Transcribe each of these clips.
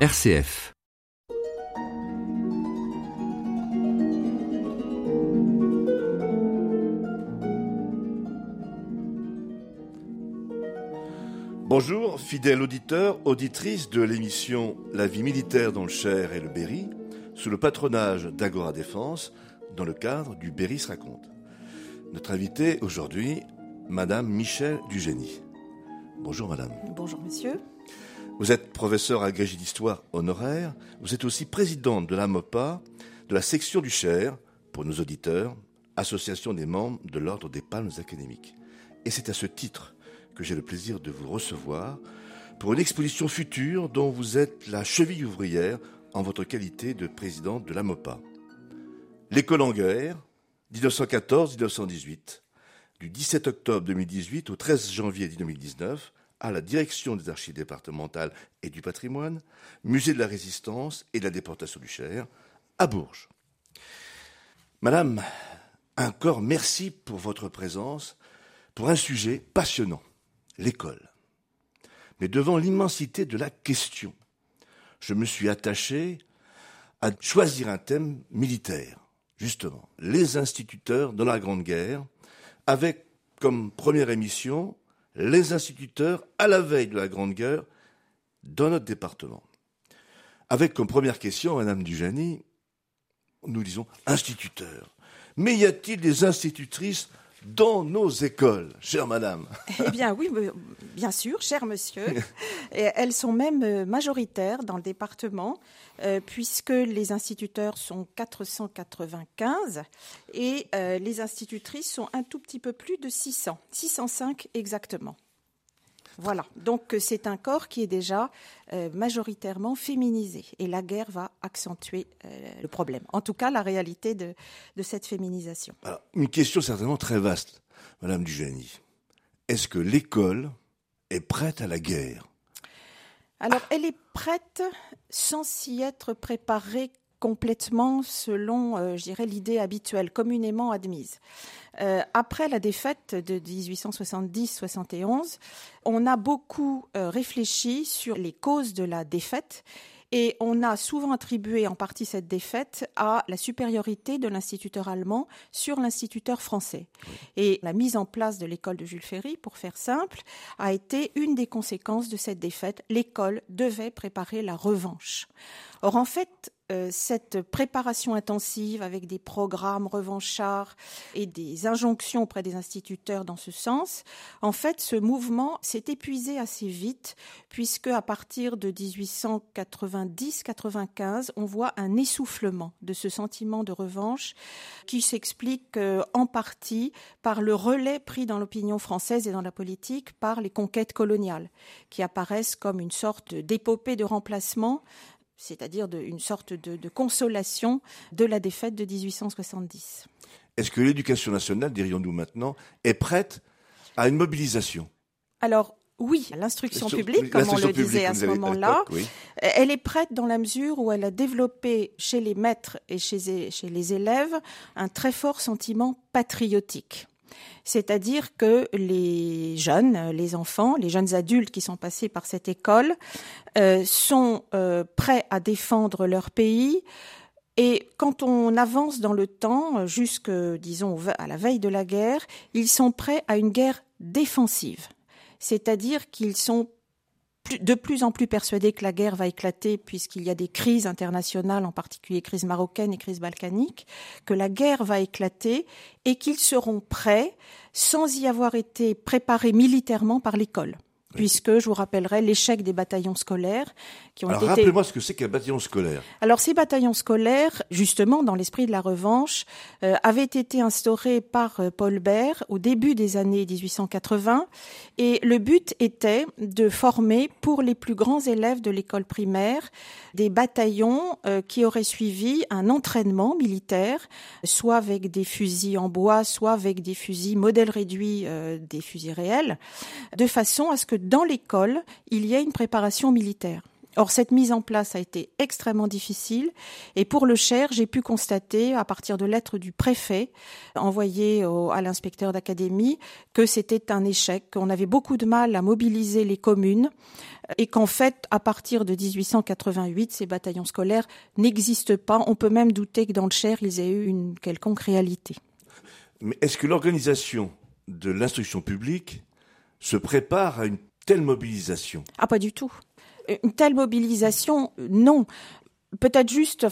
RCF. Bonjour, fidèles auditeurs, auditrices de l'émission La vie militaire dans le Cher et le Berry, sous le patronage d'Agora Défense, dans le cadre du Berry se raconte. Notre invitée aujourd'hui, Madame Michèle Dugénie. Bonjour Madame. Bonjour Monsieur. Vous êtes professeure agrégée d'histoire honoraire, vous êtes aussi présidente de la MOPA, de la section du Cher, pour nos auditeurs, association des membres de l'Ordre des Palmes académiques. Et c'est à ce titre que j'ai le plaisir de vous recevoir pour une exposition future dont vous êtes la cheville ouvrière en votre qualité de présidente de la MOPA. L'école en guerre, 1914-1918, du 17 octobre 2018 au 13 janvier 2019, à la direction des archives départementales et du patrimoine, musée de la Résistance et de la déportation du Cher, à Bourges. Madame, encore merci pour votre présence, pour un sujet passionnant, l'école. Mais devant l'immensité de la question, je me suis attaché à choisir un thème militaire, justement, les instituteurs dans la Grande Guerre, avec comme première émission les instituteurs à la veille de la Grande Guerre dans notre département. Avec comme première question, Madame Dugénie, nous disons instituteurs. Mais y a-t-il des institutrices dans nos écoles, chère madame? Eh bien oui, bien sûr, cher monsieur. Et elles sont même majoritaires dans le département, puisque les instituteurs sont 495 et les institutrices sont un tout petit peu plus de 600, 605 exactement. Voilà, donc c'est un corps qui est déjà majoritairement féminisé et la guerre va accentuer le problème. En tout cas, la réalité de cette féminisation. Alors, une question certainement très vaste, Madame Dugénie. Est-ce que l'école est prête à la guerre? Alors, elle est prête sans s'y être préparée complètement selon, je dirais, l'idée habituelle, communément admise. Après la défaite de 1870-71, on a beaucoup réfléchi sur les causes de la défaite et on a souvent attribué en partie cette défaite à la supériorité de l'instituteur allemand sur l'instituteur français. Oui. Et la mise en place de l'école de Jules Ferry, pour faire simple, a été une des conséquences de cette défaite. L'école devait préparer la revanche. Or, en fait, cette préparation intensive avec des programmes revanchards et des injonctions auprès des instituteurs dans ce sens, en fait, ce mouvement s'est épuisé assez vite puisque à partir de 1890-95, on voit un essoufflement de ce sentiment de revanche qui s'explique en partie par le relais pris dans l'opinion française et dans la politique par les conquêtes coloniales qui apparaissent comme une sorte d'épopée de remplacement, c'est-à-dire une sorte de consolation de la défaite de 1870. Est-ce que l'éducation nationale, dirions-nous maintenant, est prête à une mobilisation? Alors, oui, l'instruction publique, comme on le disait à ce moment-là, oui. Elle est prête dans la mesure où elle a développé chez les maîtres et chez les élèves un très fort sentiment patriotique. C'est-à-dire que les jeunes, les enfants, les jeunes adultes qui sont passés par cette école sont prêts à défendre leur pays. Et quand on avance dans le temps, jusque, disons, à la veille de la guerre, ils sont prêts à une guerre défensive. C'est-à-dire qu'ils sont de plus en plus persuadés que la guerre va éclater puisqu'il y a des crises internationales, en particulier crise marocaine et crise balkanique, que la guerre va éclater et qu'ils seront prêts sans y avoir été préparés militairement par l'école. Puisque, je vous rappellerai, l'échec des bataillons scolaires qui ont été... Alors, rappelez-moi ce que c'est qu'un bataillon scolaire. Alors, ces bataillons scolaires, justement, dans l'esprit de la revanche, avaient été instaurés par Paul Bert au début des années 1880. Et le but était de former, pour les plus grands élèves de l'école primaire, des bataillons qui auraient suivi un entraînement militaire, soit avec des fusils en bois, soit avec des fusils modèle réduit, des fusils réels, de façon à ce que dans l'école, il y ait une préparation militaire. Or, cette mise en place a été extrêmement difficile et pour le Cher, j'ai pu constater, à partir de lettres du préfet envoyées à l'inspecteur d'académie, que c'était un échec, qu'on avait beaucoup de mal à mobiliser les communes et qu'en fait, à partir de 1888, ces bataillons scolaires n'existent pas. On peut même douter que dans le Cher, ils aient eu une quelconque réalité. Mais est-ce que l'organisation de l'instruction publique se prépare à une telle mobilisation ? Ah, pas du tout. Une telle mobilisation, non. Peut-être juste,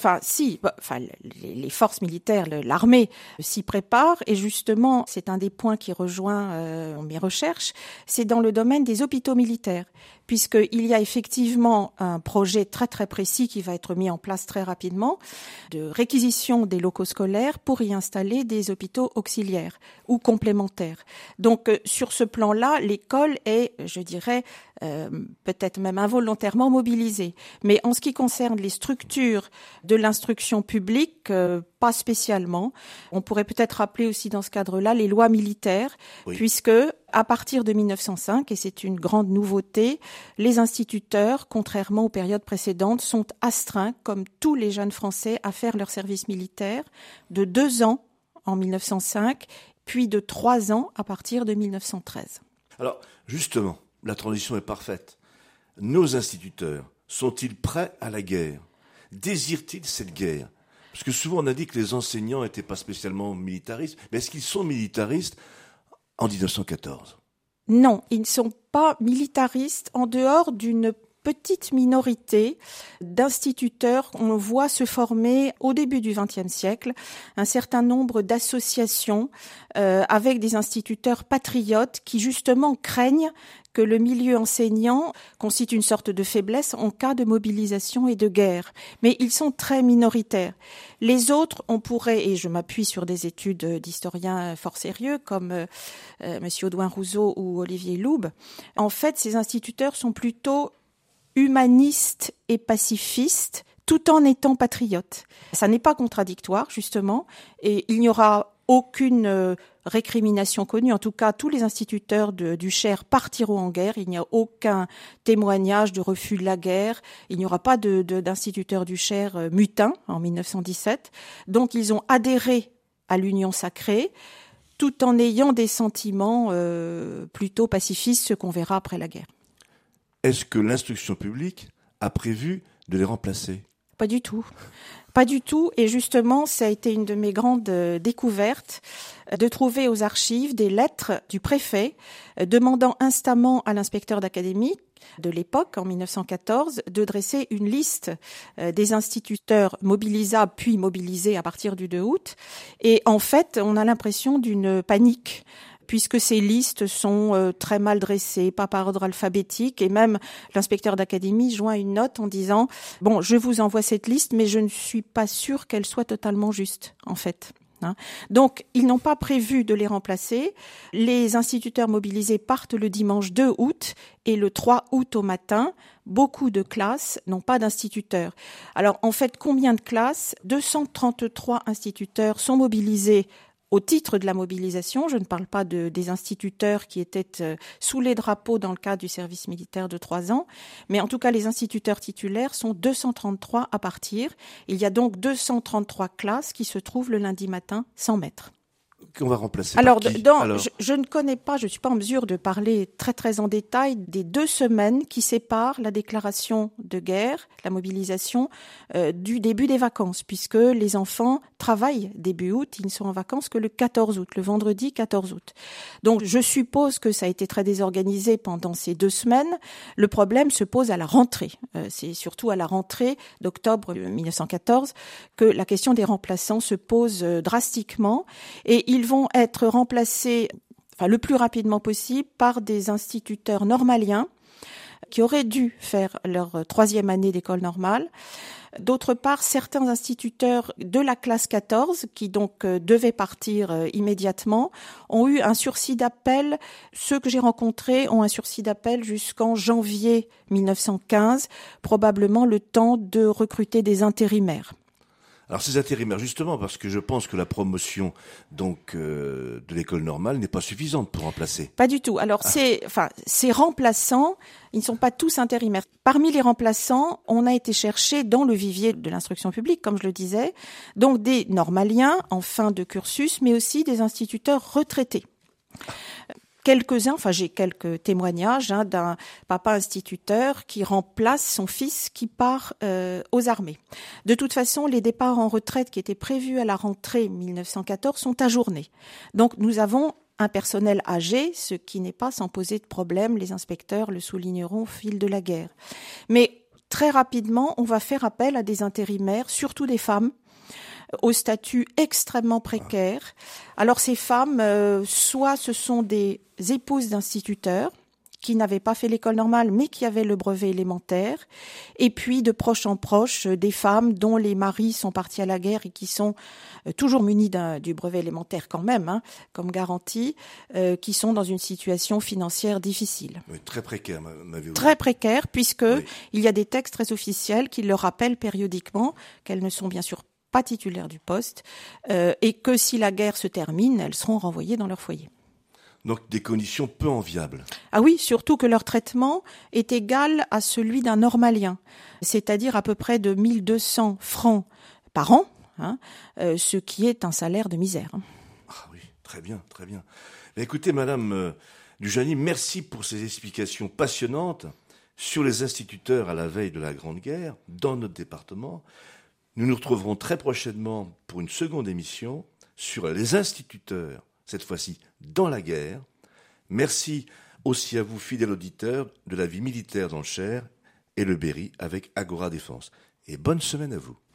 les forces militaires, l'armée s'y prépare et justement, c'est un des points qui rejoint mes recherches, c'est dans le domaine des hôpitaux militaires, puisqu'il y a effectivement un projet très très précis qui va être mis en place très rapidement de réquisition des locaux scolaires pour y installer des hôpitaux auxiliaires ou complémentaires. Donc sur ce plan-là, l'école est, je dirais, peut-être même involontairement mobilisée. Mais en ce qui concerne les structures de l'instruction publique, pas spécialement. On pourrait peut-être rappeler aussi dans ce cadre-là les lois militaires, oui. Puisque à partir de 1905, et c'est une grande nouveauté, les instituteurs, contrairement aux périodes précédentes, sont astreints, comme tous les jeunes Français, à faire leur service militaire de 2 ans en 1905, puis de 3 ans à partir de 1913. Alors, justement, la transition est parfaite. Nos instituteurs sont-ils prêts à la guerre ? Désirent-ils cette guerre ? Parce que souvent on a dit que les enseignants n'étaient pas spécialement militaristes, mais est-ce qu'ils sont militaristes en 1914 ? Non, ils ne sont pas militaristes en dehors d'une petite minorité d'instituteurs. On voit se former au début du XXe siècle un certain nombre d'associations avec des instituteurs patriotes qui justement craignent que le milieu enseignant constitue une sorte de faiblesse en cas de mobilisation et de guerre. Mais ils sont très minoritaires. Les autres, on pourrait, et je m'appuie sur des études d'historiens fort sérieux comme Monsieur Audouin Rouzot ou Olivier Loub, en fait, ces instituteurs sont plutôt humanistes et pacifistes, tout en étant patriotes. Ça n'est pas contradictoire, justement, et il n'y aura aucune récrimination connue. En tout cas, tous les instituteurs du Cher partiront en guerre. Il n'y a aucun témoignage de refus de la guerre. Il n'y aura pas d'instituteurs du Cher mutins en 1917. Donc, ils ont adhéré à l'Union sacrée, tout en ayant des sentiments plutôt pacifistes, ce qu'on verra après la guerre. Est-ce que l'instruction publique a prévu de les remplacer ? Pas du tout. Pas du tout. Et justement, ça a été une de mes grandes découvertes de trouver aux archives des lettres du préfet demandant instamment à l'inspecteur d'académie de l'époque, en 1914, de dresser une liste des instituteurs mobilisables puis mobilisés à partir du 2 août. Et en fait, on a l'impression d'une panique, puisque ces listes sont très mal dressées, pas par ordre alphabétique, et même l'inspecteur d'académie joint une note en disant « Bon, je vous envoie cette liste, mais je ne suis pas sûr qu'elle soit totalement juste, en fait. » Donc, ils n'ont pas prévu de les remplacer. Les instituteurs mobilisés partent le dimanche 2 août, et le 3 août au matin, beaucoup de classes n'ont pas d'instituteurs. Alors, en fait, combien de classes ? 233 instituteurs sont mobilisés au titre de la mobilisation. Je ne parle pas des instituteurs qui étaient sous les drapeaux dans le cadre du service militaire de 3 ans, mais en tout cas les instituteurs titulaires sont 233 à partir. Il y a donc 233 classes qui se trouvent le lundi matin sans maître. Qu'on va remplacer Alors, par qui ? Je ne connais pas, je ne suis pas en mesure de parler très très en détail des 2 semaines qui séparent la déclaration de guerre, la mobilisation, du début des vacances, puisque les enfants travaillent début août, ils ne sont en vacances que le 14 août, le vendredi 14 août. Donc je suppose que ça a été très désorganisé pendant ces 2 semaines. Le problème se pose à la rentrée. C'est surtout à la rentrée d'octobre 1914 que la question des remplaçants se pose drastiquement, et ils vont être remplacés le plus rapidement possible par des instituteurs normaliens qui auraient dû faire leur 3e année d'école normale. D'autre part, certains instituteurs de la classe 14, qui donc devaient partir immédiatement, ont eu un sursis d'appel. Ceux que j'ai rencontrés ont un sursis d'appel jusqu'en janvier 1915, probablement le temps de recruter des intérimaires. Alors ces intérimaires, justement, parce que je pense que la promotion donc de l'école normale n'est pas suffisante pour remplacer. Pas du tout. Alors ces remplaçants, ils ne sont pas tous intérimaires. Parmi les remplaçants, on a été chercher dans le vivier de l'instruction publique, comme je le disais, donc des normaliens en fin de cursus, mais aussi des instituteurs retraités. Quelques-uns, j'ai quelques témoignages d'un papa instituteur qui remplace son fils qui part aux armées. De toute façon, les départs en retraite qui étaient prévus à la rentrée 1914 sont ajournés. Donc nous avons un personnel âgé, ce qui n'est pas sans poser de problème. Les inspecteurs le souligneront au fil de la guerre. Mais très rapidement, on va faire appel à des intérimaires, surtout des femmes, au statut extrêmement précaire. Alors ces femmes, soit ce sont des épouses d'instituteurs qui n'avaient pas fait l'école normale mais qui avaient le brevet élémentaire, et puis de proche en proche, des femmes dont les maris sont partis à la guerre et qui sont toujours munis du brevet élémentaire quand même, comme garantie, qui sont dans une situation financière difficile. Oui, très précaire, m'avez-vous dit. Très précaire, puisque il y a des textes très officiels qui leur rappellent périodiquement qu'elles ne sont bien sûr pas titulaires du poste, et que si la guerre se termine, elles seront renvoyées dans leur foyer. Donc des conditions peu enviables. Ah oui, surtout que leur traitement est égal à celui d'un normalien, c'est-à-dire à peu près de 1200 francs par an, ce qui est un salaire de misère. Ah oui, très bien, très bien. Écoutez, Madame Lujani, merci pour ces explications passionnantes sur les instituteurs à la veille de la Grande Guerre dans notre département. Nous nous retrouverons très prochainement pour une seconde émission sur les instituteurs, cette fois-ci dans la guerre. Merci aussi à vous, fidèles auditeurs de la vie militaire dans le Cher et le Berry avec Agora Défense. Et bonne semaine à vous.